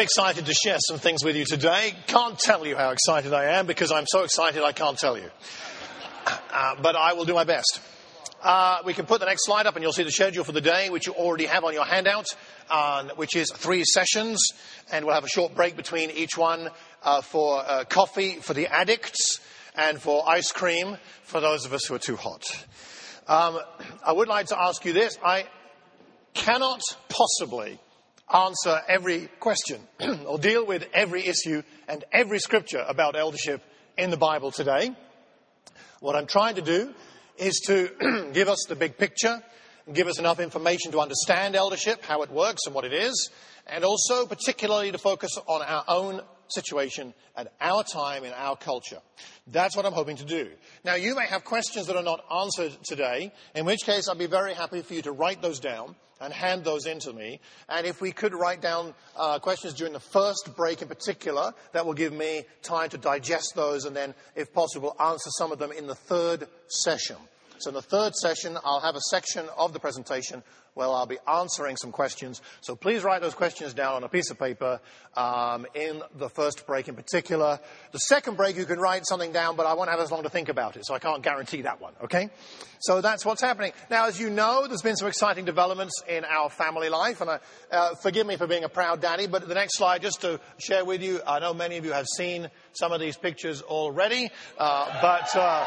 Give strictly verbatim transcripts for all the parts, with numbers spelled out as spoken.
excited to share some things with you today. Can't tell you how excited I am because I'm so excited I can't tell you. Uh, but I will do my best. Uh, we can put the next slide up and you'll see the schedule for the day, which you already have on your handout, uh, which is three sessions. And we'll have a short break between each one uh, for uh, coffee for the addicts and for ice cream for those of us who are too hot. Um, I would like to ask you this. I cannot possibly answer every question or deal with every issue and every scripture about eldership in the Bible today. What I'm trying to do is to give us the big picture, give us enough information to understand eldership, how it works and what it is, and also particularly to focus on our own situation at our time in our culture. That's what I'm hoping to do. Now, you may have questions that are not answered today, in which case I'd be very happy for you to write those down and hand those in to me. And if we could write down uh, questions during the first break in particular, that will give me time to digest those and then, if possible, answer some of them in the third session. So in the third session, I'll have a section of the presentation where I'll be answering some questions. So please write those questions down on a piece of paper um, in the first break in particular. The second break, you can write something down, but I won't have as long to think about it, so I can't guarantee that one, okay? So that's what's happening. Now, as you know, there's been some exciting developments in our family life, and I, uh, forgive me for being a proud daddy, but the next slide, just to share with you, I know many of you have seen some of these pictures already, uh, but... Uh,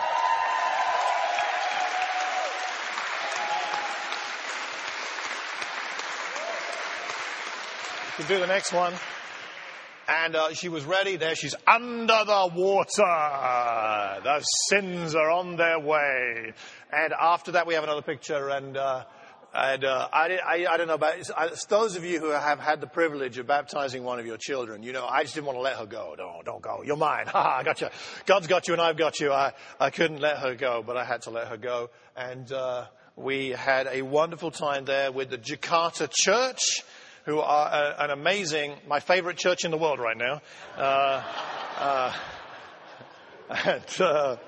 You can do the next one. And uh, she was ready. There she's under the water. The sins are on their way. And after that, we have another picture. And, uh, and uh, I, I, I don't know about it's, it's those of you who have had the privilege of baptizing one of your children. You know, I just didn't want to let her go. No, don't go. You're mine. Ha ha, I got you. God's got you and I've got you. I, I couldn't let her go, but I had to let her go. And uh, we had a wonderful time there with the Jakarta Church, who are a, an amazing, my favorite church in the world right now. Uh, uh, and, uh,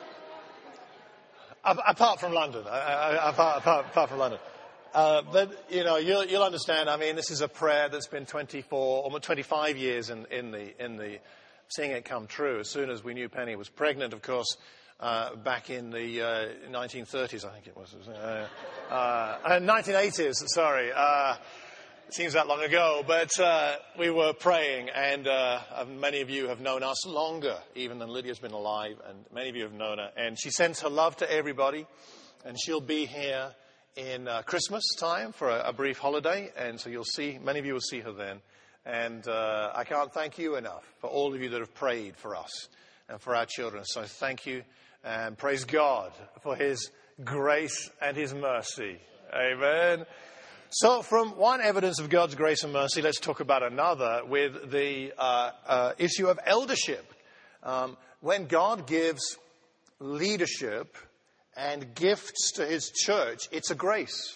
apart from London, apart, apart, apart from London. Uh, but, you know, you'll, you'll understand, I mean, this is a prayer that's been twenty-four, almost twenty-five years in, in the, in the, seeing it come true. As soon as we knew Penny was pregnant, of course, uh, back in the uh, nineteen thirties, I think it was. Uh, uh, nineteen eighties, sorry. Uh, It seems that long ago, but uh, we were praying, and uh, many of you have known us longer, even than Lydia's been alive, and many of you have known her. And she sends her love to everybody, and she'll be here in uh, Christmas time for a, a brief holiday, and so you'll see, many of you will see her then. And uh, I can't thank you enough for all of you that have prayed for us and for our children. So thank you, and praise God for His grace and His mercy. Amen. So from one evidence of God's grace and mercy, let's talk about another with the uh, uh, issue of eldership. Um, when God gives leadership and gifts to His church, it's a grace.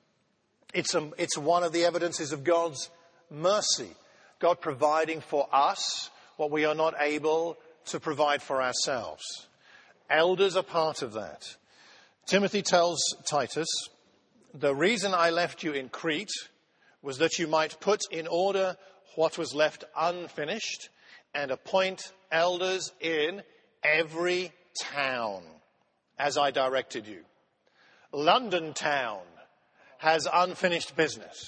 It's, a, it's one of the evidences of God's mercy. God providing for us what we are not able to provide for ourselves. Elders are part of that. Timothy tells Titus, the reason I left you in Crete was that you might put in order what was left unfinished and appoint elders in every town, as I directed you. London town has unfinished business.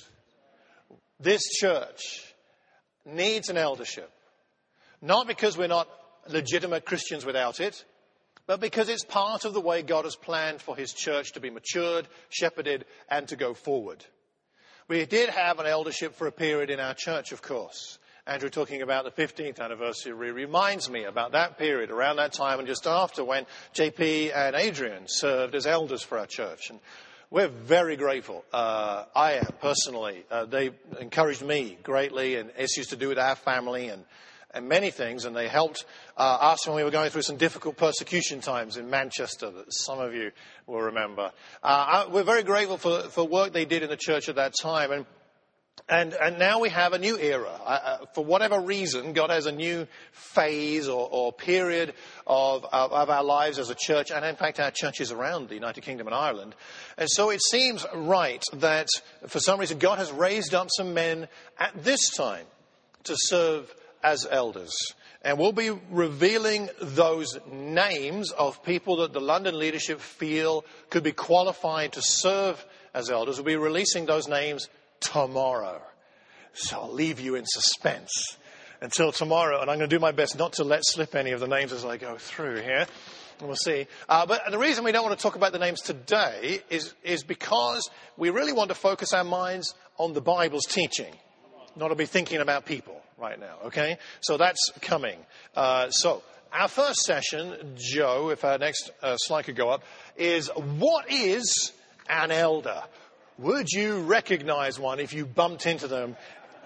This church needs an eldership, not because we're not legitimate Christians without it, but because it's part of the way God has planned for His church to be matured, shepherded, and to go forward. We did have an eldership for a period in our church, of course. Andrew talking about the fifteenth anniversary reminds me about that period, around that time and just after, when J P and Adrian served as elders for our church. And we're very grateful. Uh, I am, personally. Uh, they encouraged me greatly in issues to do with our family and and many things, and they helped uh, us when we were going through some difficult persecution times in Manchester that some of you will remember. Uh, we're very grateful for, for work they did in the church at that time, and and, and now we have a new era. Uh, for whatever reason, God has a new phase or, or period of, of, of our lives as a church, and in fact our churches around the United Kingdom and Ireland. And so it seems right that for some reason God has raised up some men at this time to serve as elders. And we'll be revealing those names of people that the London leadership feel could be qualified to serve as elders. We'll be releasing those names tomorrow. So I'll leave you in suspense until tomorrow. And I'm going to do my best not to let slip any of the names as I go through here. And we'll see. Uh, but the reason we don't want to talk about the names today is, is because we really want to focus our minds on the Bible's teaching, not to be thinking about people right now, okay? So that's coming. Uh, so our first session, Joe, if our next uh, slide could go up, is what is an elder? Would you recognize one if you bumped into them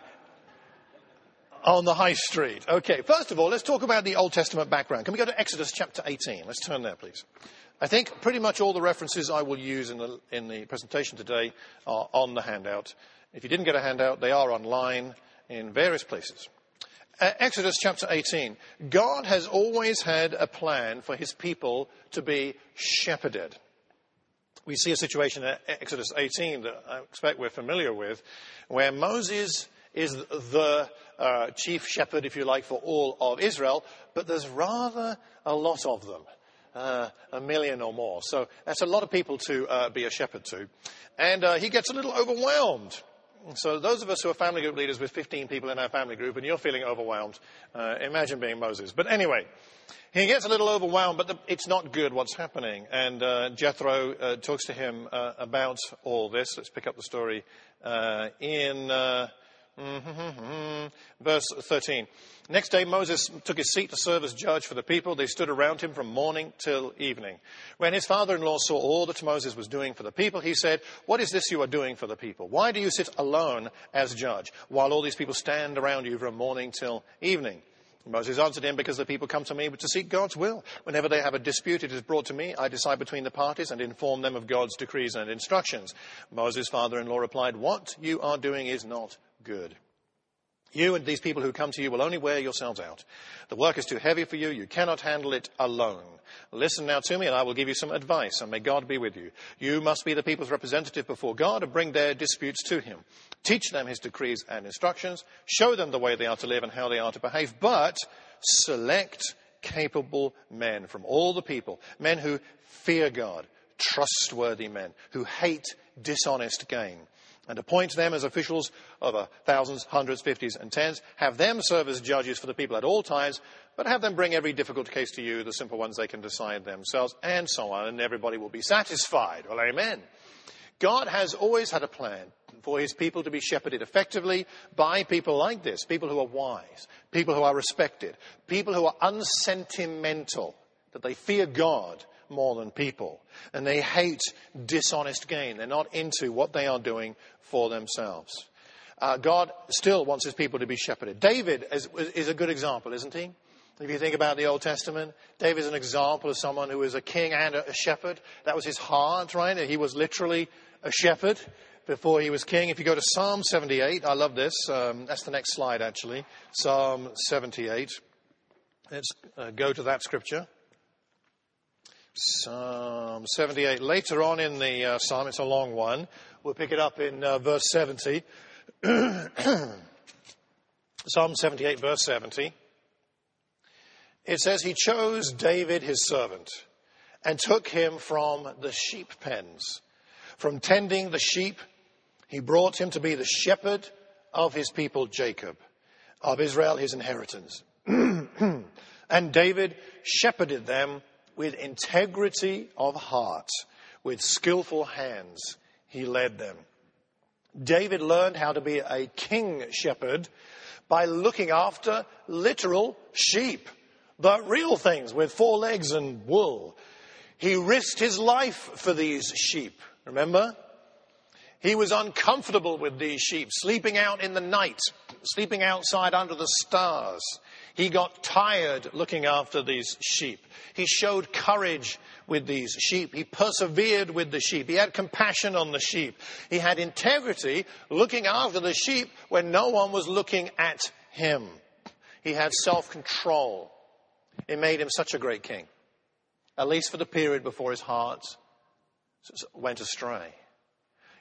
on the high street? Okay, first of all, let's talk about the Old Testament background. Can we go to Exodus chapter eighteen? Let's turn there, please. I think pretty much all the references I will use in the, in the presentation today are on the handout. If you didn't get a handout, they are online in various places. Uh, Exodus chapter eighteen. God has always had a plan for his people to be shepherded. We see a situation in Exodus eighteen that I expect we're familiar with, where Moses is the uh, chief shepherd, if you like, for all of Israel, but there's rather a lot of them, uh, a million or more. So that's a lot of people to uh, be a shepherd to. And uh, he gets a little overwhelmed. So those of us who are family group leaders with fifteen people in our family group and you're feeling overwhelmed, uh, imagine being Moses. But anyway, he gets a little overwhelmed, but the, it's not good what's happening. And uh, Jethro uh, talks to him uh, about all this. Let's pick up the story uh, in uh, verse thirteen. Next day, Moses took his seat to serve as judge for the people. They stood around him from morning till evening. When his father-in-law saw all that Moses was doing for the people, he said, "What is this you are doing for the people? Why do you sit alone as judge, while all these people stand around you from morning till evening?" Moses answered him, "Because the people come to me to seek God's will. Whenever they have a dispute, it is brought to me. I decide between the parties and inform them of God's decrees and instructions." Moses' father-in-law replied, "What you are doing is not good. You and these people who come to you will only wear yourselves out. The work is too heavy for you. You cannot handle it alone. Listen now to me, and I will give you some advice, and may God be with you. You must be the people's representative before God and bring their disputes to him. Teach them his decrees and instructions. Show them the way they are to live and how they are to behave. But select capable men from all the people, men who fear God, trustworthy men, who hate dishonest gain. And appoint them as officials over thousands, hundreds, fifties, and tens. Have them serve as judges for the people at all times, but have them bring every difficult case to you, the simple ones they can decide themselves, and so on, and everybody will be satisfied." Well, amen. God has always had a plan for his people to be shepherded effectively by people like this, people who are wise, people who are respected, people who are unsentimental, that they fear God more than people, and they hate dishonest gain. They're not into what they are doing for themselves. Uh, God still wants his people to be shepherded. David is, is a good example, isn't he? If you think about the Old Testament, David is an example of someone who was a king and a, a shepherd. That was his heart, right? He was literally a shepherd before he was king. If you go to Psalm seventy-eight, I love this. Um, that's the next slide, actually. Psalm seventy-eight. Let's uh, go to that scripture. Psalm seventy-eight. Later on in the uh, psalm, it's a long one. We'll pick it up in uh, verse seventy. Psalm seventy-eight, verse seventy. It says, "He chose David his servant and took him from the sheep pens. From tending the sheep, he brought him to be the shepherd of his people Jacob, of Israel his inheritance. And David shepherded them with integrity of heart, with skillful hands he led them." David learned how to be a king shepherd by looking after literal sheep, the real things with four legs and wool. He risked his life for these sheep, remember? He was uncomfortable with these sheep, sleeping out in the night, sleeping outside under the stars. He got tired looking after these sheep. He showed courage with these sheep. He persevered with the sheep. He had compassion on the sheep. He had integrity looking after the sheep when no one was looking at him. He had self-control. It made him such a great king, at least for the period before his heart went astray.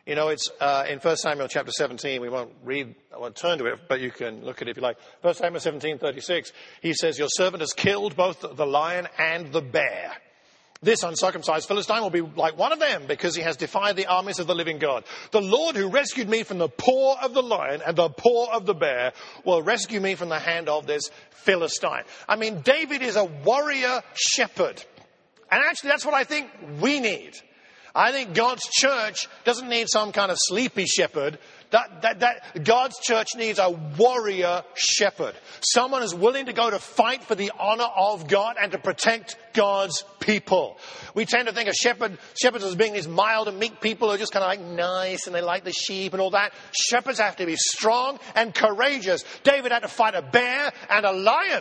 You know, it's uh, in First Samuel chapter seventeen. We won't read, I won't turn to it, but you can look at it if you like. First Samuel seventeen thirty-six, he says, your servant has killed both the lion and the bear. This uncircumcised Philistine will be like one of them because he has defied the armies of the living God. The Lord who rescued me from the paw of the lion and the paw of the bear will rescue me from the hand of this Philistine. I mean, David is a warrior shepherd. And actually, that's what I think we need. I think God's church doesn't need some kind of sleepy shepherd. That, that, that God's church needs a warrior shepherd. Someone who's willing to go to fight for the honor of God and to protect God's people. We tend to think of shepherd, shepherds as being these mild and meek people who are just kind of like nice and they like the sheep and all that. Shepherds have to be strong and courageous. David had to fight a bear and a lion.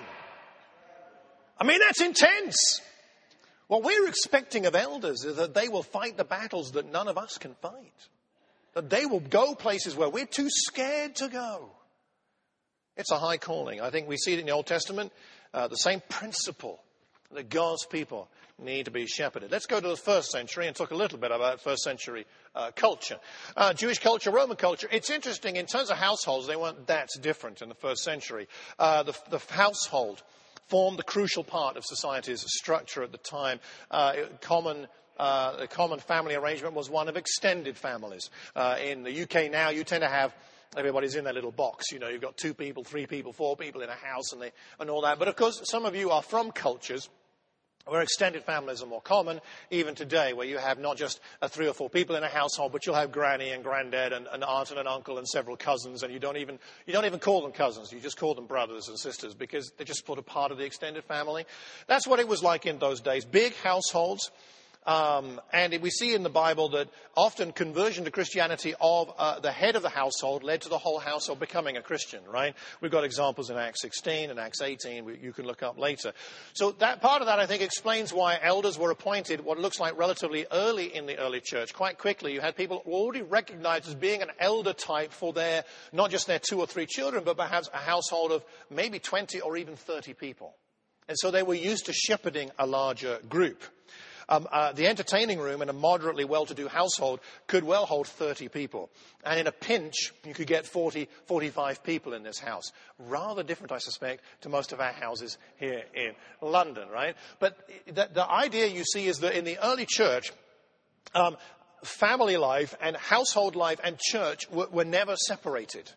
I mean, that's intense. What we're expecting of elders is that they will fight the battles that none of us can fight. That they will go places where we're too scared to go. It's a high calling. I think we see it in the Old Testament, uh, the same principle that God's people need to be shepherded. Let's go to the first century and talk a little bit about first century uh, culture. Uh, Jewish culture, Roman culture. It's interesting, in terms of households, they weren't that different in the first century. Uh, the, the household formed the crucial part of society's structure at the time. Uh, common Uh, the common family arrangement was one of extended families. Uh, in the U K now, you tend to have everybody's in their little box. You know, you've got two people, three people, four people in a house and, they, and all that. But of course, some of you are from cultures where extended families are more common, even today, where you have not just uh, three or four people in a household, but you'll have granny and granddad and an aunt and an uncle and several cousins, and you don't even you don't even call them cousins. You just call them brothers and sisters because they're just sort of part of the extended family. That's what it was like in those days. Big households. Um, and we see in the Bible that often conversion to Christianity of uh, the head of the household led to the whole household becoming a Christian, right? We've got examples in Acts sixteen and Acts eighteen we, you can look up later. So that part of that, I think, explains why elders were appointed what looks like relatively early in the early church. Quite quickly, you had people already recognized as being an elder type for their, not just their two or three children, but perhaps a household of maybe twenty or even thirty people. And so they were used to shepherding a larger group. Um, uh, the entertaining room in a moderately well-to-do household could well hold thirty people. And in a pinch, you could get forty, forty-five people in this house. Rather different, I suspect, to most of our houses here in London, right? But the, the idea you see is that in the early church, um, family life and household life and church were, were never separated.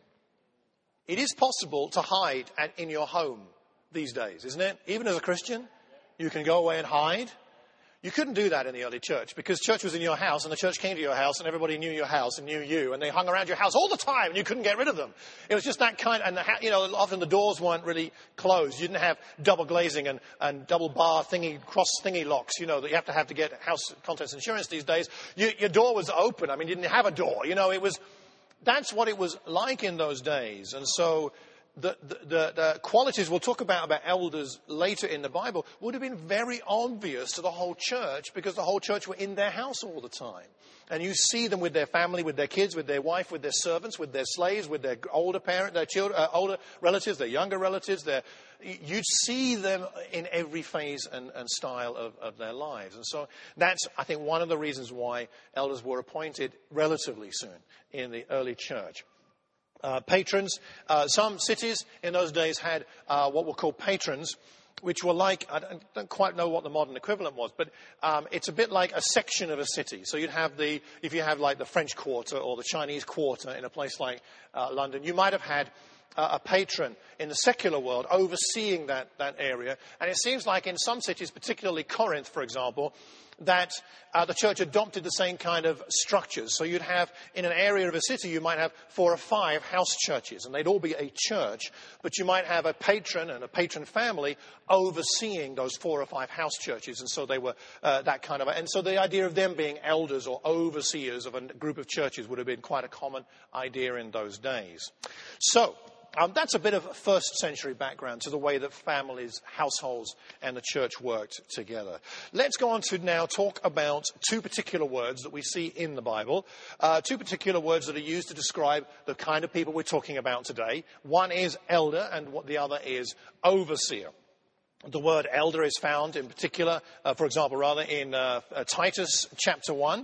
It is possible to hide at, in your home these days, isn't it? Even as a Christian, you can go away and hide. You couldn't do that in the early church because church was in your house and the church came to your house and everybody knew your house and knew you and they hung around your house all the time and you couldn't get rid of them. It was just that kind, and the, you know, often the doors weren't really closed. You didn't have double glazing and, and double bar thingy, cross thingy locks, you know, that you have to have to get house contents insurance these days. You, your door was open. I mean, you didn't have a door. You know, it was, that's what it was like in those days. And so The, the, the qualities we'll talk about about elders later in the Bible would have been very obvious to the whole church because the whole church were in their house all the time. And you see them with their family, with their kids, with their wife, with their servants, with their slaves, with their older parent, their children, uh, older relatives, their younger relatives. Their, you'd see them in every phase and, and style of, of their lives. And so that's, I think, one of the reasons why elders were appointed relatively soon in the early church. Uh, patrons. Uh, some cities in those days had uh, what were called patrons, which were like, I don't, don't quite know what the modern equivalent was, but um, it's a bit like a section of a city. So you'd have the, if you have like the French Quarter or the Chinese Quarter in a place like uh, London, you might have had uh, a patron in the secular world overseeing that, that area. And it seems like in some cities, particularly Corinth, for example, that uh, the church adopted the same kind of structures. So you'd have, in an area of a city, you might have four or five house churches, and they'd all be a church, but you might have a patron and a patron family overseeing those four or five house churches, and so they were uh, that kind of, and so the idea of them being elders or overseers of a group of churches would have been quite a common idea in those days. So, Um, that's a bit of a first century background to the way that families, households, and the church worked together. Let's go on to now talk about two particular words that we see in the Bible. Uh, two particular words that are used to describe the kind of people we're talking about today. One is elder and what the other is overseer. The word elder is found in particular, uh, for example, rather in uh, uh, Titus chapter one.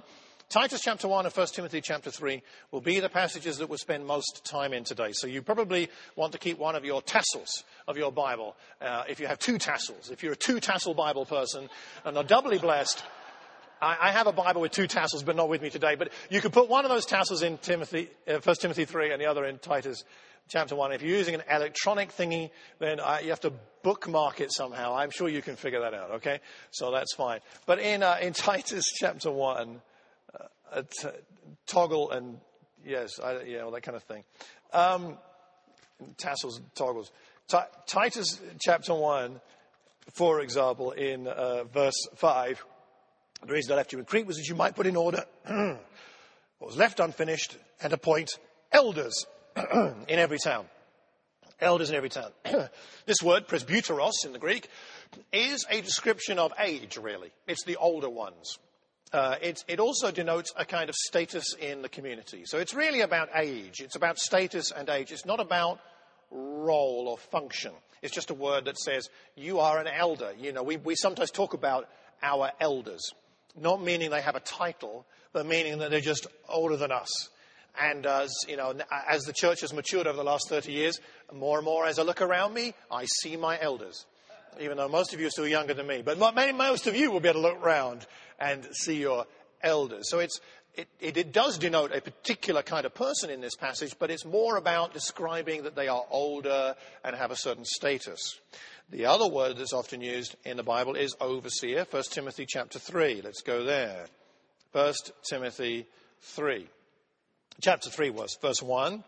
Titus chapter one and First Timothy chapter three will be the passages that we'll spend most time in today. So you probably want to keep one of your tassels of your Bible, uh, if you have two tassels. If you're a two-tassel Bible person and are doubly blessed, I, I have a Bible with two tassels, but not with me today. But you could put one of those tassels in Timothy, uh, First Timothy three and the other in Titus chapter one. If you're using an electronic thingy, then uh, you have to bookmark it somehow. I'm sure you can figure that out, okay? So that's fine. But in, uh, in Titus chapter one, uh, t- toggle and, yes, I, yeah, well, that kind of thing. Um, tassels, toggles. T- Titus chapter one, for example, in uh, verse five, the reason I left you in Crete was that you might put in order what was left unfinished and appoint elders in every town. Elders in every town. This word, presbyteros in the Greek, is a description of age, really. It's the older ones. Uh, it, it also denotes a kind of status in the community. So it's really about age. It's about status and age. It's not about role or function. It's just a word that says, you are an elder. You know, we, we sometimes talk about our elders, not meaning they have a title, but meaning that they're just older than us. And as, you know, as the church has matured over the last thirty years, more and more as I look around me, I see my elders. Even though most of you are still younger than me. But most of you will be able to look around and see your elders. So it's, it, it, it does denote a particular kind of person in this passage, but it's more about describing that they are older and have a certain status. The other word that's often used in the Bible is overseer. First Timothy chapter three. Let's go there. First Timothy three. Chapter three, verse, verse one.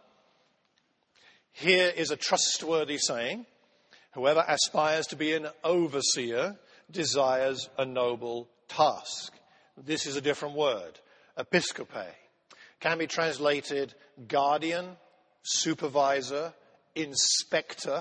Here is a trustworthy saying. Whoever aspires to be an overseer desires a noble task. This is a different word. Episcope. Can be translated guardian, supervisor, inspector.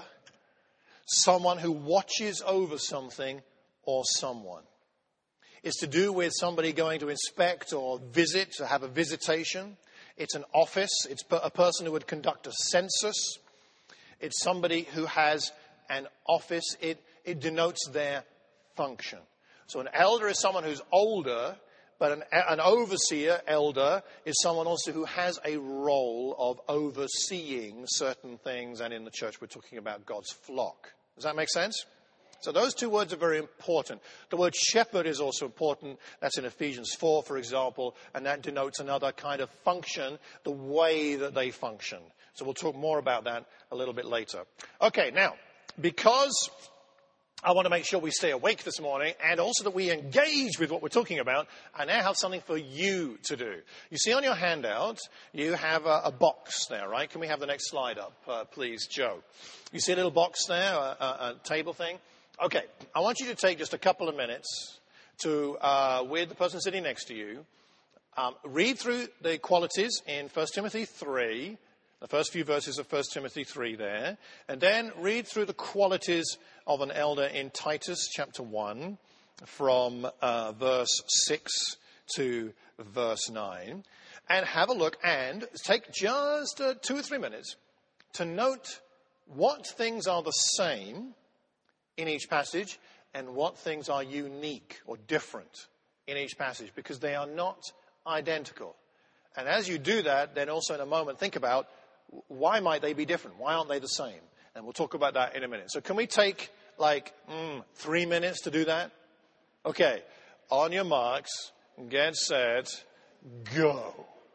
Someone who watches over something or someone. It's to do with somebody going to inspect or visit, to have a visitation. It's an office. It's a person who would conduct a census. It's somebody who has an office. It, it denotes their function. So an elder is someone who's older, but an, an overseer, elder, is someone also who has a role of overseeing certain things. And in the church, we're talking about God's flock. Does that make sense? So those two words are very important. The word shepherd is also important. That's in Ephesians four, for example, and that denotes another kind of function, the way that they function. So we'll talk more about that a little bit later. Okay, now, because I want to make sure we stay awake this morning and also that we engage with what we're talking about, I now have something for you to do. You see on your handout, you have a, a box there, right? Can we have the next slide up, uh, please, Joe? You see a little box there, a, a, a table thing? Okay, I want you to take just a couple of minutes to, uh, with the person sitting next to you, um, read through the qualities in First Timothy three, the first few verses of First Timothy three there, and then read through the qualities of an elder in Titus chapter one from uh, verse six to verse nine, and have a look and take just uh, two or three minutes to note what things are the same in each passage and what things are unique or different in each passage, because they are not identical. And as you do that, then also in a moment think about why might they be different? Why aren't they the same? And we'll talk about that in a minute. So can we take like mm, three minutes to do that? Okay, on your marks, get set, go.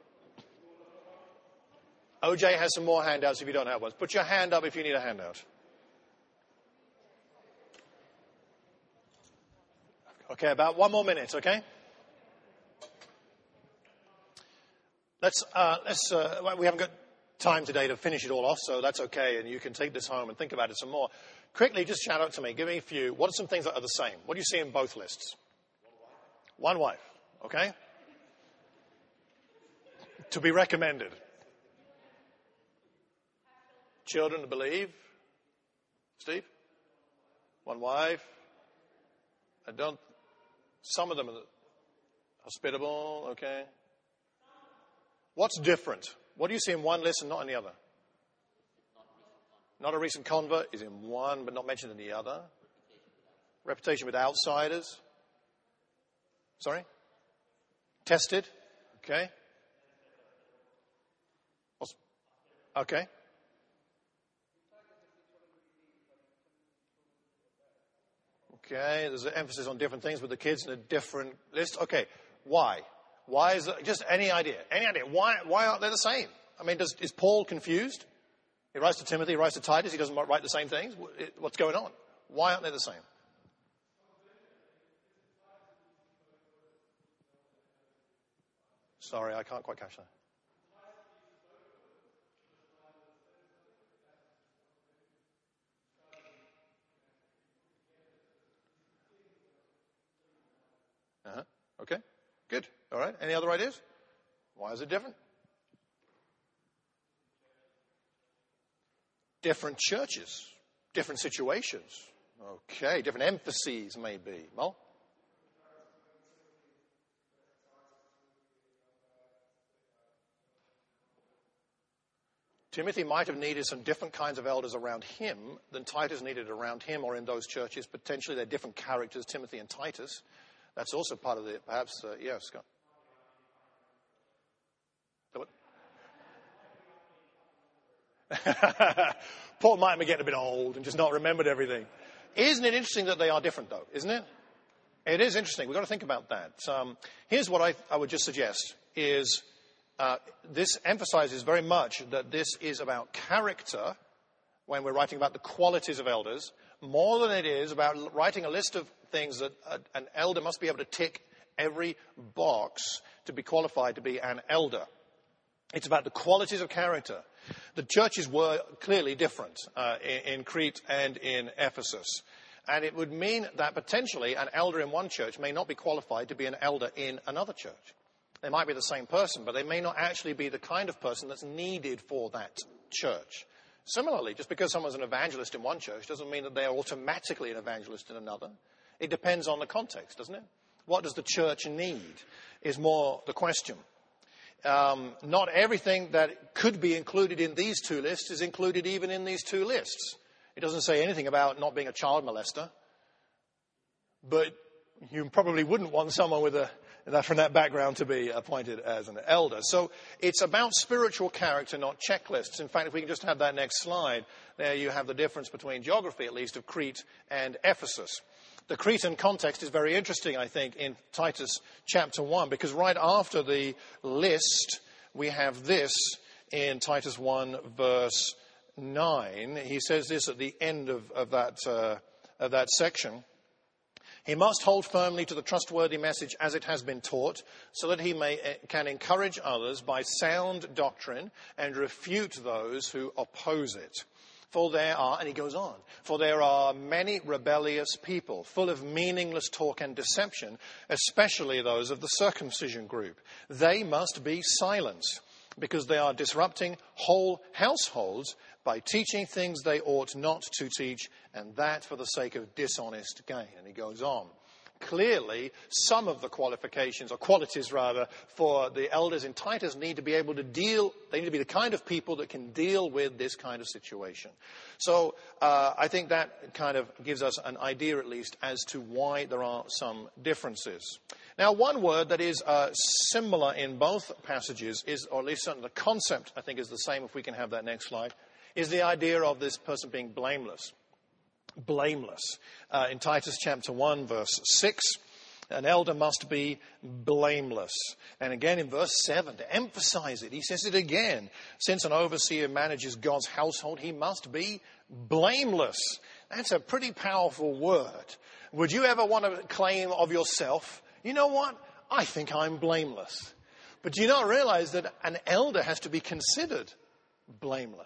O J has some more handouts if you don't have one. Put your hand up if you need a handout. Okay, about one more minute, okay? Let's, uh, let's, uh, we haven't got time today to finish it all off, so that's okay, and you can take this home and think about it some more. Quickly, just shout out to me. Give me a few. What are some things that are the same? What do you see in both lists? One wife. One wife, okay? To be recommended. Children to believe. Steve? One wife. I don't... Some of them are hospitable, okay? What's different? What do you see in one list and not in the other? Not a recent convert is in one but not mentioned in the other. Reputation with outsiders. Sorry? Tested. Okay. What's- Okay. Okay, there's an emphasis on different things with the kids in a different list. Okay, why? Why is it, just any idea? Any idea? Why, why aren't they the same? I mean, does, is Paul confused? He writes to Timothy, he writes to Titus, he doesn't write the same things. What's going on? Why aren't they the same? Sorry, I can't quite catch that. Uh-huh. Okay, good. All right, any other ideas? Why is it different? Different churches, different situations. Okay, different emphases maybe. Well, Timothy might have needed some different kinds of elders around him than Titus needed around him or in those churches. Potentially they're different characters, Timothy and Titus. That's also part of the, perhaps, uh, yeah, Scott. Paul might be getting a bit old and just not remembered everything. Isn't it interesting that they are different, though, isn't it? It is interesting. We've got to think about that. Um, here's what I, I would just suggest is uh, this emphasizes very much that this is about character when we're writing about the qualities of elders, more than it is about writing a list of things that a, an elder must be able to tick every box to be qualified to be an elder. It's about the qualities of character. The churches were clearly different uh, in, in Crete and in Ephesus. And it would mean that potentially an elder in one church may not be qualified to be an elder in another church. They might be the same person, but they may not actually be the kind of person that's needed for that church. Similarly, just because someone's an evangelist in one church doesn't mean that they're automatically an evangelist in another. It depends on the context, doesn't it? What does the church need is more the question. Um, not everything that could be included in these two lists is included even in these two lists. It doesn't say anything about not being a child molester. But you probably wouldn't want someone with a, that, from that background to be appointed as an elder. So it's about spiritual character, not checklists. In fact, if we can just have that next slide, there you have the difference between geography, at least, of Crete and Ephesus. The Cretan context is very interesting, I think, in Titus chapter one, because right after the list, we have this in Titus one, verse nine. He says this at the end of, of, that, uh, of that section. He must hold firmly to the trustworthy message as it has been taught, so that he may can encourage others by sound doctrine and refute those who oppose it. For there are, and he goes on, for there are many rebellious people, full of meaningless talk and deception, especially those of the circumcision group. They must be silenced, because they are disrupting whole households by teaching things they ought not to teach, and that for the sake of dishonest gain. And he goes on. Clearly, some of the qualifications, or qualities rather, for the elders in Titus need to be able to deal, they need to be the kind of people that can deal with this kind of situation. So uh, I think that kind of gives us an idea, at least, as to why there are some differences. Now, one word that is uh, similar in both passages is, or at least certainly the concept, I think, is the same, if we can have that next slide, is the idea of this person being blameless. Blameless. Uh, in Titus chapter one, verse six, an elder must be blameless. And again in verse seven, to emphasize it, he says it again. Since an overseer manages God's household, he must be blameless. That's a pretty powerful word. Would you ever want to claim of yourself, you know what, I think I'm blameless? But do you not realize that an elder has to be considered blameless?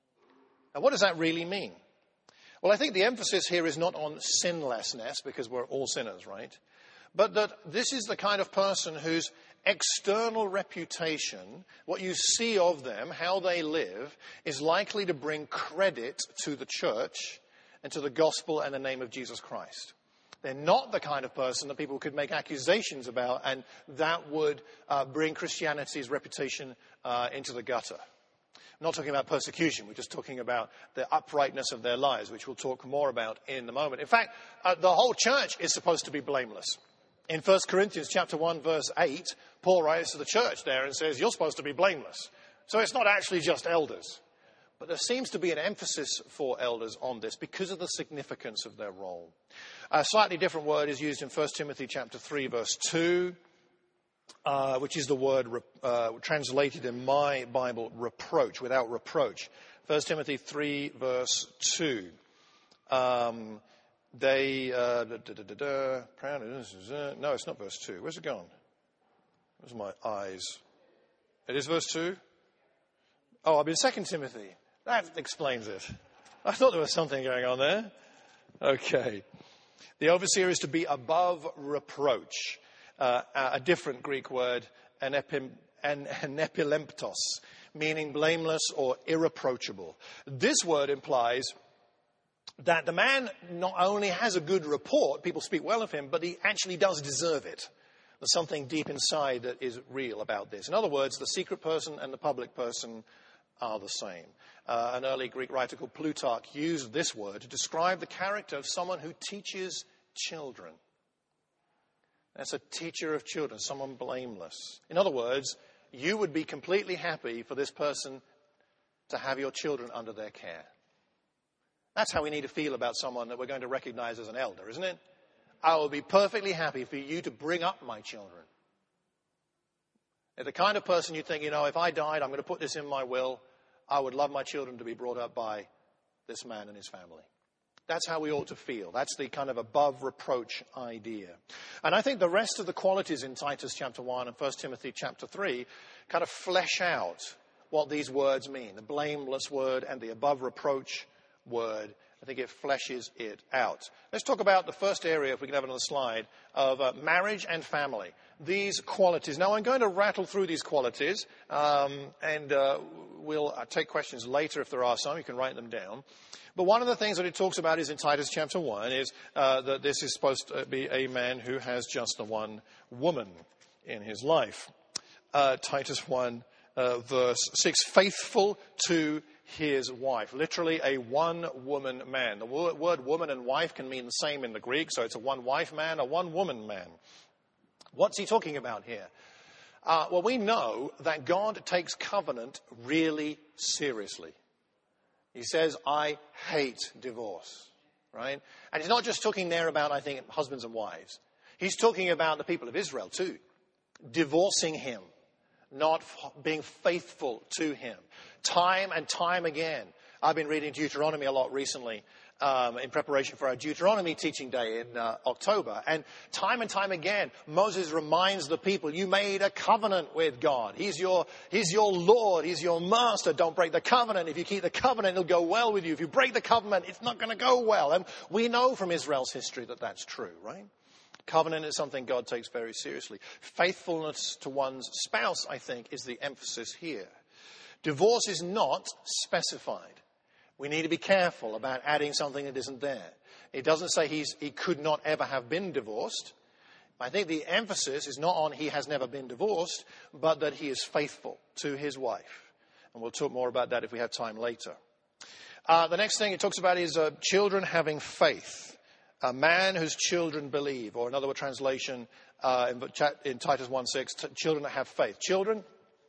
Now, what does that really mean? Well, I think the emphasis here is not on sinlessness, because we're all sinners, right? But that this is the kind of person whose external reputation, what you see of them, how they live, is likely to bring credit to the church and to the gospel and the name of Jesus Christ. They're not the kind of person that people could make accusations about, and that would uh, bring Christianity's reputation uh, into the gutter. I'm not talking about persecution. We're just talking about the uprightness of their lives, which we'll talk more about in a moment. In fact, uh, the whole church is supposed to be blameless. In First Corinthians chapter one, verse eight, Paul writes to the church there and says, you're supposed to be blameless. So it's not actually just elders. But there seems to be an emphasis for elders on this because of the significance of their role. A slightly different word is used in First Timothy chapter three, verse two, uh, which is the word uh, translated in my Bible, reproach, without reproach. First Timothy three, verse two. Um, they, uh, da, da, da, da, da, no, it's not verse two. Where's it gone? Where's my eyes? It is verse two? Oh, I mean Second Timothy. That explains it. I thought there was something going on there. Okay. The overseer is to be above reproach. Uh, a different Greek word, anepim, an, anepilemptos, meaning blameless or irreproachable. This word implies that the man not only has a good report, people speak well of him, but he actually does deserve it. There's something deep inside that is real about this. In other words, the secret person and the public person are the same. Uh, an early Greek writer called Plutarch used this word to describe the character of someone who teaches children. That's a teacher of children, someone blameless. In other words, you would be completely happy for this person to have your children under their care. That's how we need to feel about someone that we're going to recognize as an elder, isn't it? I will be perfectly happy for you to bring up my children. If the kind of person you think, you know, if I died, I'm going to put this in my will, I would love my children to be brought up by this man and his family. That's how we ought to feel. That's the kind of above reproach idea. And I think the rest of the qualities in Titus chapter one and First Timothy chapter three kind of flesh out what these words mean. The blameless word and the above reproach word. I think it fleshes it out. Let's talk about the first area, if we can have it on the slide, of uh, marriage and family. These qualities. Now, I'm going to rattle through these qualities, um, and uh, we'll uh, take questions later if there are some. You can write them down. But one of the things that it talks about is in Titus chapter one is uh, that this is supposed to be a man who has just the one woman in his life. Uh, Titus one, uh, verse six, faithful to his wife. Literally a one-woman man. The word woman and wife can mean the same in the Greek, so it's a one-wife man, a one-woman man. What's he talking about here? Uh, well, we know that God takes covenant really seriously. He says, I hate divorce, right? And he's not just talking there about, I think, husbands and wives. He's talking about the people of Israel too, divorcing him, not f- being faithful to him. Time and time again. I've been reading Deuteronomy a lot recently um, in preparation for our Deuteronomy teaching day in uh, October. And time and time again, Moses reminds the people, you made a covenant with God. He's your, he's your Lord. He's your master. Don't break the covenant. If you keep the covenant, it'll go well with you. If you break the covenant, it's not going to go well. And we know from Israel's history that that's true, right? Covenant is something God takes very seriously. Faithfulness to one's spouse, I think, is the emphasis here. Divorce is not specified. We need to be careful about adding something that isn't there. It doesn't say he's, he could not ever have been divorced. I think the emphasis is not on he has never been divorced, but that he is faithful to his wife. And we'll talk more about that if we have time later. Uh, the next thing it talks about is uh, children having faith. A man whose children believe, or another translation uh, in, in Titus one six, t- children that have faith. Children,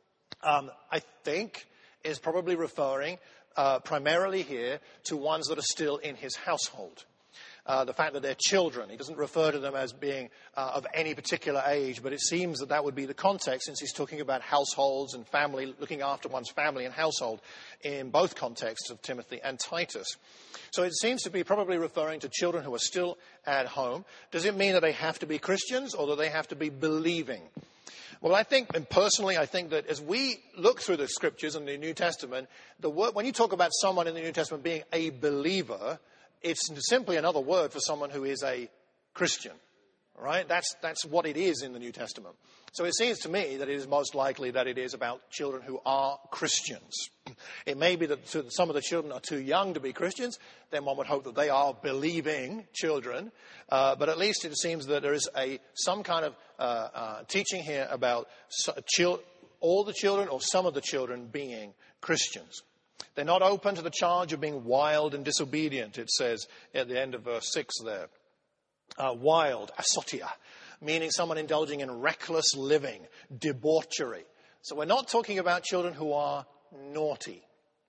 um, I think, is probably referring uh, primarily here to ones that are still in his household. Uh, the fact that they're children. He doesn't refer to them as being uh, of any particular age, but it seems that that would be the context since he's talking about households and family, looking after one's family and household in both contexts of Timothy and Titus. So it seems to be probably referring to children who are still at home. Does it mean that they have to be Christians or that they have to be believing? Well, I think, and personally, I think that as we look through the scriptures in the New Testament, the word, when you talk about someone in the New Testament being a believer, it's simply another word for someone who is a Christian, right? That's, that's what it is in the New Testament. So it seems to me that it is most likely that it is about children who are Christians. It may be that some of the children are too young to be Christians. Then one would hope that they are believing children. Uh, but at least it seems that there is a some kind of uh, uh, teaching here about so, chil- all the children or some of the children being Christians. They're not open to the charge of being wild and disobedient, it says at the end of verse six there. Uh, wild, asotia. meaning someone indulging in reckless living, debauchery. So we're not talking about children who are naughty.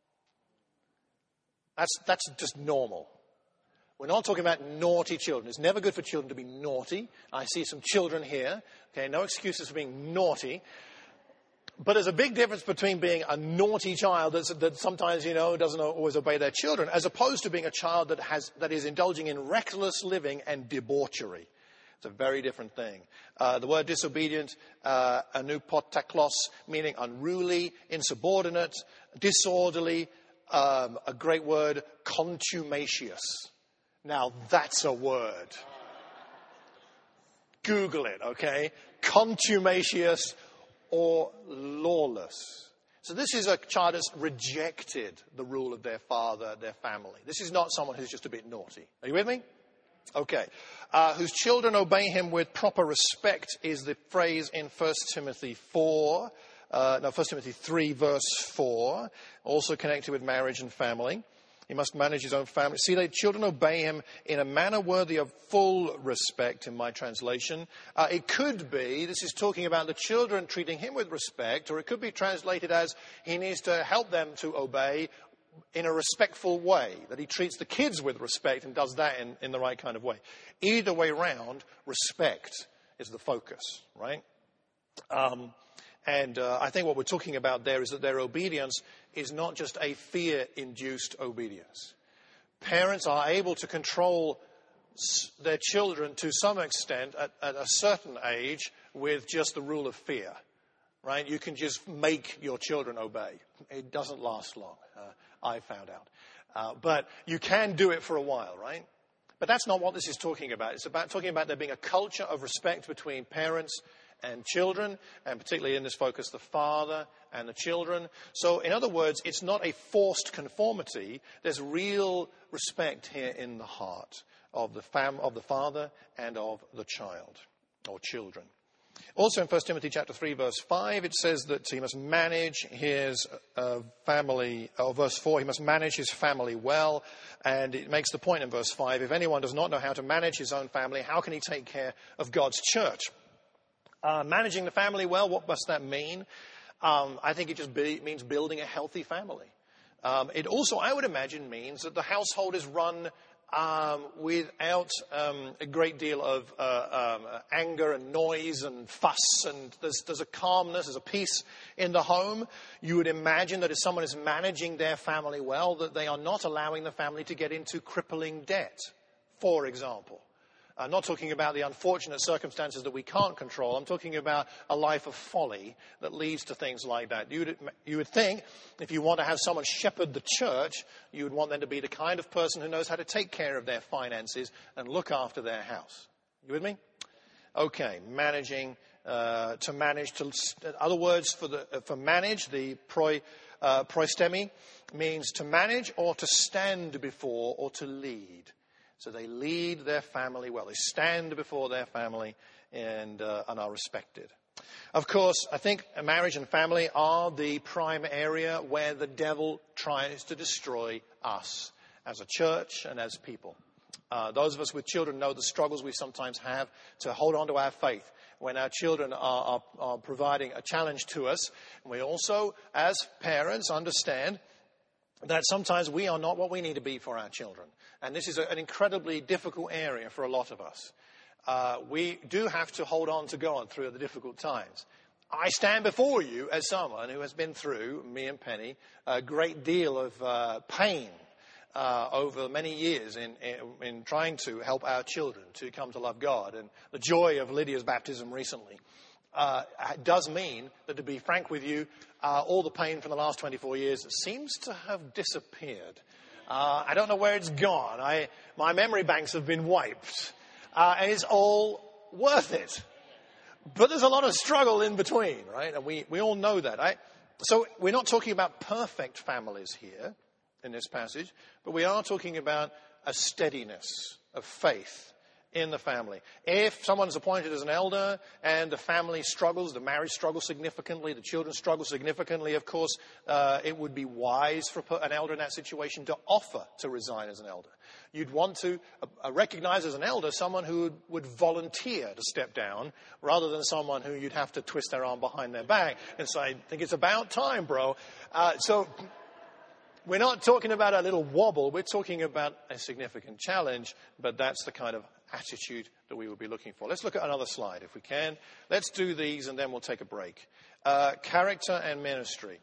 That's, that's just normal. We're not talking about naughty children. It's never good for children to be naughty. I see some children here. Okay, no excuses for being naughty. But there's a big difference between being a naughty child that's, that sometimes, you know, doesn't always obey their children, as opposed to being a child that has that is indulging in reckless living and debauchery. It's a very different thing. Uh, the word disobedient, uh, anupotaklos, meaning unruly, insubordinate, disorderly, um, a great word, contumacious. Now, that's a word. Google it, okay? Contumacious or lawless. So this is a child that's rejected the rule of their father, their family. This is not someone who's just a bit naughty. Are you with me? Okay. Uh, whose children obey him with proper respect is the phrase in First Timothy four. Uh, no, First Timothy three, verse four. Also connected with marriage and family. He must manage his own family. See, the children obey him in a manner worthy of full respect, in my translation. Uh, it could be, this is talking about the children treating him with respect, or it could be translated as he needs to help them to obey in a respectful way, that he treats the kids with respect and does that in, in the right kind of way. Either way round, respect is the focus, right? Um, and uh, I think what we're talking about there is that their obedience is not just a fear-induced obedience. Parents are able to control their children to some extent at, at a certain age with just the rule of fear, right? You can just make your children obey. It doesn't last long, uh, I found out. Uh, but you can do it for a while, right? But that's not what this is talking about. It's about talking about there being a culture of respect between parents and children, and particularly in this focus, the father and the children. So, in other words, it's not a forced conformity. There's real respect here in the heart of the fam- of the father and of the child, or children. Also in First Timothy chapter three, verse five, it says that he must manage his uh, family, or verse four, he must manage his family well. And it makes the point in verse five, if anyone does not know how to manage his own family, how can he take care of God's church? Uh, managing the family well, what must that mean? Um, I think it just be, means building a healthy family. Um, it also, I would imagine, means that the household is run um, without um, a great deal of uh, um, anger and noise and fuss, and there's, there's a calmness, there's a peace in the home. You would imagine that if someone is managing their family well, that they are not allowing the family to get into crippling debt, for example. I'm not talking about the unfortunate circumstances that we can't control. I'm talking about a life of folly that leads to things like that. You would, you would think if you want to have someone shepherd the church, you would want them to be the kind of person who knows how to take care of their finances and look after their house. You with me? Okay, managing, uh, to manage, to, in other words, for, the, for manage, the proi, uh, proistemi means to manage or to stand before or to lead. So they lead their family well. They stand before their family and, uh, and are respected. Of course, I think marriage and family are the prime area where the devil tries to destroy us as a church and as people. Uh, those of us with children know the struggles we sometimes have to hold on to our faith when our children are, are, are providing a challenge to us. And we also, as parents, understand that sometimes we are not what we need to be for our children. And this is a, an incredibly difficult area for a lot of us. Uh, we do have to hold on to God through the difficult times. I stand before you as someone who has been through, me and Penny, a great deal of uh, pain uh, over many years in, in, in trying to help our children to come to love God. And the joy of Lydia's baptism recently uh, does mean that, to be frank with you, uh, all the pain from the last twenty-four years seems to have disappeared. Uh, I don't know where it's gone. I, my memory banks have been wiped. Uh, and it's all worth it. But there's a lot of struggle in between, right? And we, we all know that. Right? So we're not talking about perfect families here in this passage, but we are talking about a steadiness of faith in the family. If someone's appointed as an elder and the family struggles, the marriage struggles significantly, the children struggle significantly, of course, uh, it would be wise for an elder in that situation to offer to resign as an elder. You'd want to uh, recognize as an elder someone who would, would volunteer to step down rather than someone who you'd have to twist their arm behind their back and say, I think it's about time, bro. Uh, so we're not talking about a little wobble. We're talking about a significant challenge, but that's the kind of attitude that we would be looking for. Let's look at another slide if we can. Let's do these and then we'll take a break. Uh, character and ministry.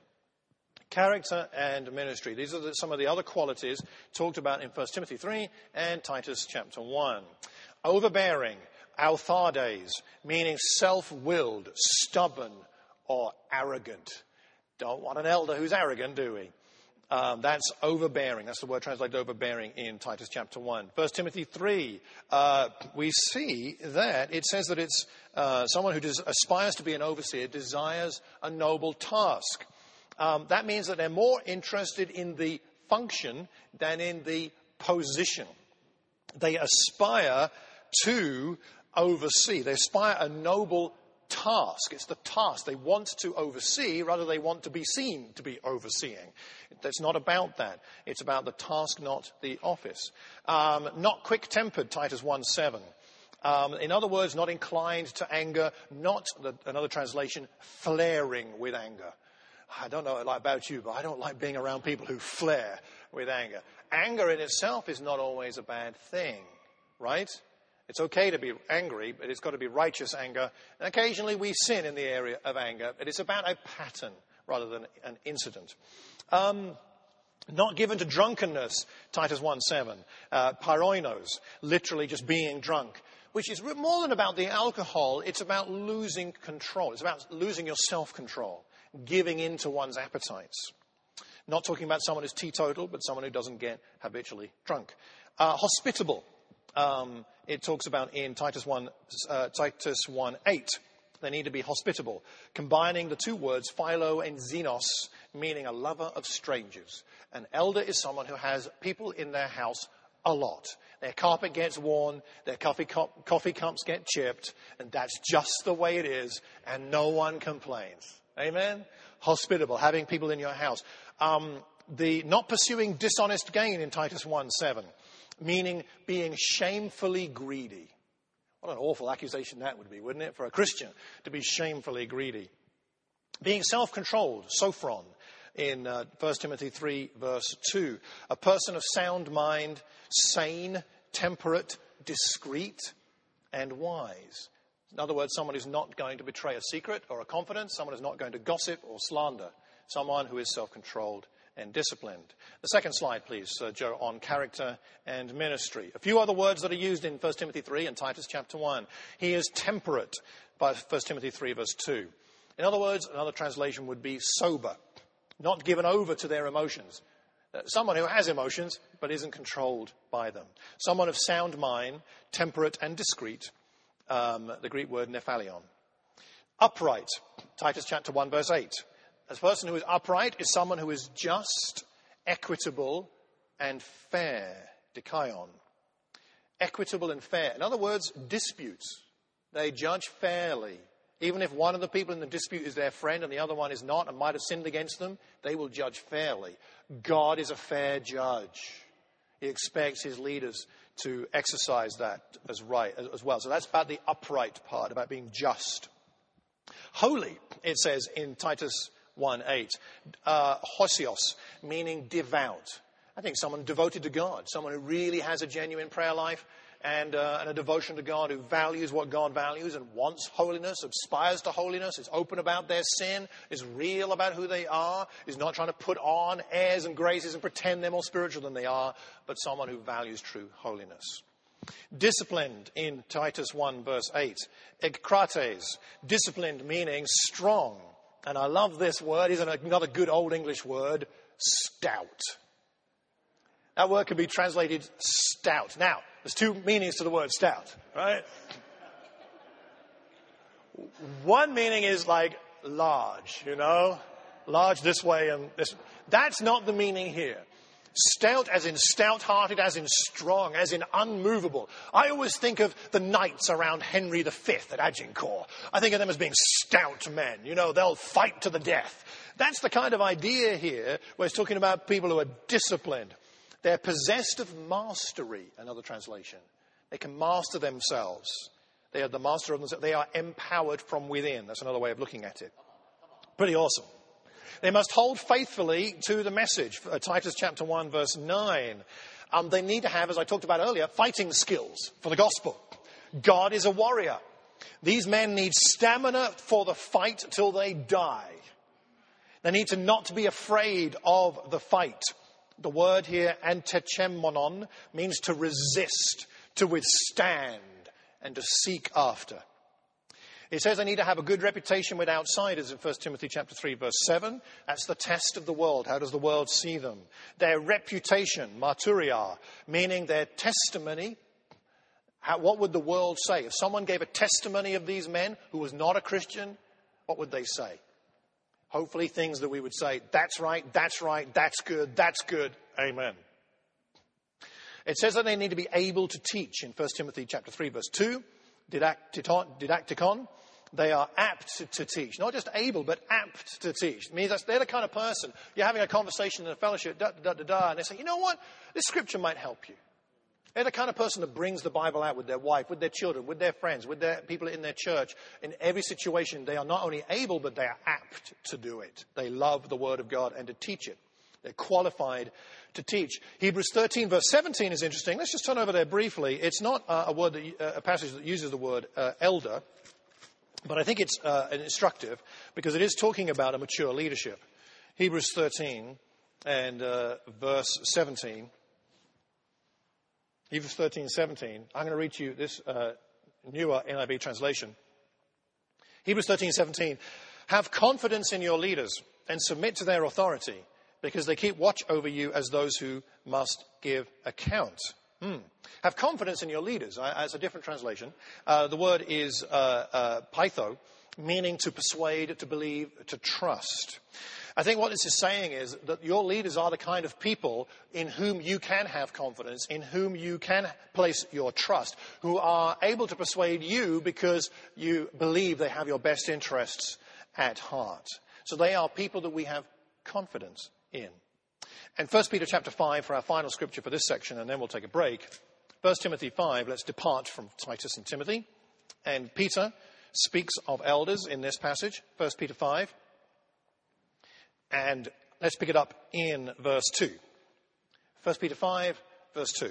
Character and ministry. These are the, some of the other qualities talked about in First Timothy three and Titus chapter one. Overbearing, authades, meaning self-willed, stubborn, or arrogant. Don't want an elder who's arrogant, do we? Um, that's overbearing. That's the word translated overbearing in Titus chapter one. First Timothy three, uh, we see that it says that it's uh, someone who des- aspires to be an overseer, desires a noble task. Um, that means that they're more interested in the function than in the position. They aspire to oversee. They aspire a noble task. It's the task they want to oversee rather than they want to be seen to be overseeing. It's not about that. It's about the task, not the office. Um, not quick-tempered, Titus one seven. Um, in other words, not inclined to anger, not, the, another translation, flaring with anger. I don't know about you, but I don't like being around people who flare with anger. Anger in itself is not always a bad thing, right? It's okay to be angry, but it's got to be righteous anger. And occasionally we sin in the area of anger, but it's about a pattern rather than an incident. Um, not given to drunkenness, Titus one seven. Uh, pyroinos, literally just being drunk, which is more than about the alcohol. It's about losing control. It's about losing your self-control, giving in to one's appetites. Not talking about someone who's teetotal, but someone who doesn't get habitually drunk. Uh, hospitable. Um, it talks about in Titus one, uh, Titus one eight. They need to be hospitable, combining the two words philo and xenos, meaning a lover of strangers. An elder is someone who has people in their house a lot. Their carpet gets worn, their coffee, cup, coffee cups get chipped, and that's just the way it is, and no one complains. Amen? Hospitable, having people in your house. Um, the not pursuing dishonest gain in Titus one seven. Meaning being shamefully greedy. What an awful accusation that would be, wouldn't it, for a Christian to be shamefully greedy. Being self-controlled, sophron, in uh, First Timothy three, verse two. A person of sound mind, sane, temperate, discreet, and wise. In other words, someone who's not going to betray a secret or a confidence, someone who's not going to gossip or slander, someone who is self-controlled and disciplined. The second slide, please, uh, Joe, on character and ministry. A few other words that are used in First Timothy three and Titus chapter one. He is temperate by First Timothy three, verse two. In other words, another translation would be sober, not given over to their emotions. Uh, someone who has emotions but isn't controlled by them. Someone of sound mind, temperate and discreet. Um, the Greek word nephalion. Upright, Titus chapter one, verse eight. A person who is upright is someone who is just, equitable, and fair. Dikaion. Equitable and fair. In other words, disputes. They judge fairly. Even if one of the people in the dispute is their friend and the other one is not and might have sinned against them, they will judge fairly. God is a fair judge. He expects his leaders to exercise that as right as well. So that's about the upright part, about being just. Holy, it says in Titus one eight, uh, hosios, meaning devout. I think someone devoted to God, someone who really has a genuine prayer life and, uh, and a devotion to God, who values what God values and wants holiness, aspires to holiness, is open about their sin, is real about who they are, is not trying to put on airs and graces and pretend they're more spiritual than they are, but someone who values true holiness. Disciplined in Titus one verse eight. Ekkrates, disciplined meaning strong. And I love this word. Isn't it another good old English word? Stout. That word can be translated stout. Now, there's two meanings to the word stout, right? One meaning is like large, you know, large this way and this. That's not the meaning here. Stout as in stout-hearted, as in strong, as in unmovable. I always think of the knights around Henry the Fifth at Agincourt. I think of them as being stout men. You know, they'll fight to the death. That's the kind of idea here where it's talking about people who are disciplined. They're possessed of mastery, another translation. They can master themselves. They are the master of themselves. They are empowered from within. That's another way of looking at it. Pretty awesome. They must hold faithfully to the message. Uh, Titus chapter one, verse nine. Um, they need to have, as I talked about earlier, fighting skills for the gospel. God is a warrior. These men need stamina for the fight till they die. They need to not be afraid of the fight. The word here, antechemonon, means to resist, to withstand, and to seek after. It says they need to have a good reputation with outsiders in First Timothy chapter three, verse seven. That's the test of the world. How does the world see them? Their reputation, marturia, meaning their testimony. How, what would the world say? If someone gave a testimony of these men who was not a Christian, what would they say? Hopefully things that we would say, that's right, that's right, that's good, that's good, amen. It says that they need to be able to teach in First Timothy chapter three, verse two. Didacticon, they are apt to teach. Not just able, but apt to teach. It means that they're the kind of person, you're having a conversation in a fellowship, da, da, da, da, and they say, you know what, this scripture might help you. They're the kind of person that brings the Bible out with their wife, with their children, with their friends, with their people in their church. In every situation, they are not only able, but they are apt to do it. They love the Word of God and to teach it. They're qualified to teach. Hebrews thirteen, verse seventeen is interesting. Let's just turn over there briefly. It's not uh, a word, that, uh, a passage that uses the word uh, elder, but I think it's uh, instructive because it is talking about a mature leadership. Hebrews thirteen and uh, verse seventeen. Hebrews thirteen, seventeen. I'm going to read to you this uh, newer N I V translation. Hebrews thirteen, seventeen. Have confidence in your leaders and submit to their authority, because they keep watch over you as those who must give account. Hmm. Have confidence in your leaders. I, it's a different translation. Uh, the word is uh, uh, pytho, meaning to persuade, to believe, to trust. I think what this is saying is that your leaders are the kind of people in whom you can have confidence, in whom you can place your trust, who are able to persuade you because you believe they have your best interests at heart. So they are people that we have confidence in. And First Peter chapter five for our final scripture for this section, and then we'll take a break. First Timothy five, let's depart from Titus and Timothy. And Peter speaks of elders in this passage, First Peter five. And let's pick it up in verse two. First Peter five, verse two.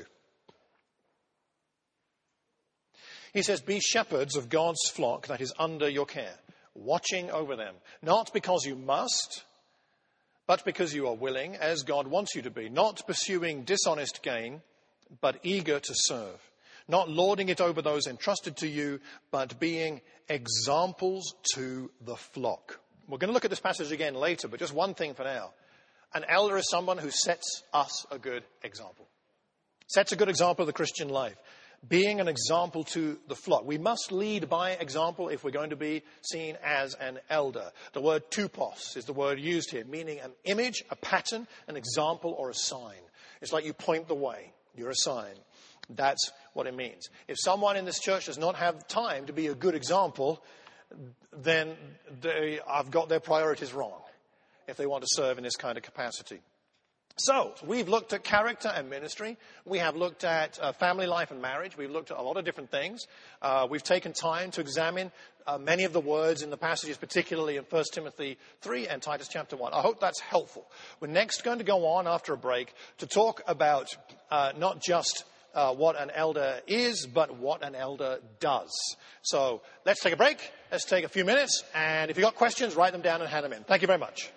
He says, be shepherds of God's flock that is under your care, watching over them, not because you must, but because you are willing, as God wants you to be, not pursuing dishonest gain, but eager to serve, not lording it over those entrusted to you, but being examples to the flock. We're going to look at this passage again later, but just one thing for now. An elder is someone who sets us a good example. Sets a good example of the Christian life. Being an example to the flock. We must lead by example if we're going to be seen as an elder. The word tupos is the word used here, meaning an image, a pattern, an example, or a sign. It's like you point the way. You're a sign. That's what it means. If someone in this church does not have time to be a good example, then they, I've got their priorities wrong if they want to serve in this kind of capacity. So, we've looked at character and ministry. We have looked at uh, family life and marriage. We've looked at a lot of different things. Uh, we've taken time to examine uh, many of the words in the passages, particularly in First Timothy three and Titus chapter one. I hope that's helpful. We're next going to go on after a break to talk about uh, not just uh, what an elder is, but what an elder does. So, let's take a break. Let's take a few minutes. And if you've got questions, write them down and hand them in. Thank you very much.